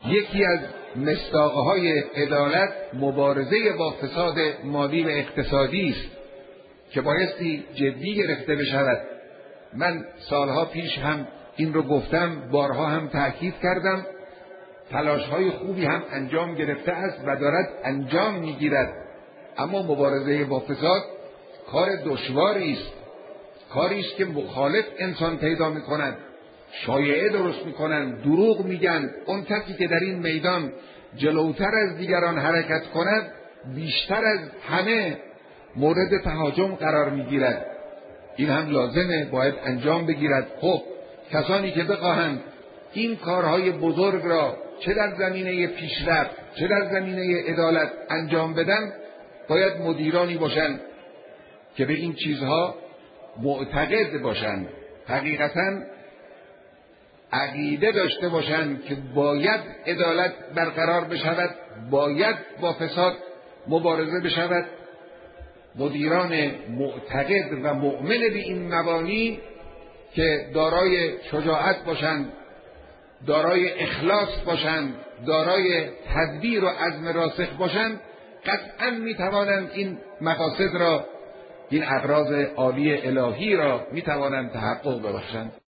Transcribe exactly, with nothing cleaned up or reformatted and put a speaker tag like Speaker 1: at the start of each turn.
Speaker 1: یکی از مصداقهای عدالت مبارزه با فساد مالی و اقتصادی است که بایستی جدی گرفته بشود. من سالها پیش هم این رو گفتم، بارها هم تأکید کردم، تلاش‌های خوبی هم انجام گرفته است و دارد انجام می‌گیرد، اما مبارزه با فساد کار دشواری است، کاری است که مخالف انسان پیدا می‌کند، شایعه درست می‌کنند، دروغ میگن. اون کسی که در این میدان جلوتر از دیگران حرکت کند بیشتر از همه مورد تهاجم قرار می‌گیرد. این هم لازمه باید انجام بگیرد. خب کسانی که بخواهند این کارهای بزرگ را چه در زمینه پیشرفت چه در زمینه عدالت انجام بدن، باید مدیرانی باشند که به این چیزها معتقد باشند، حقیقتاً عقیده داشته باشند که باید عدالت برقرار بشود، باید با فساد مبارزه بشود. مدیران معتقد و مؤمن به این مبانی که دارای شجاعت باشند، دارای اخلاص باشند، دارای تدبیر و عزم راسخ باشند، قطعاً میتوانند این مقاصد را، این اغراض عالی الهی را میتوانند تحقق ببخشند.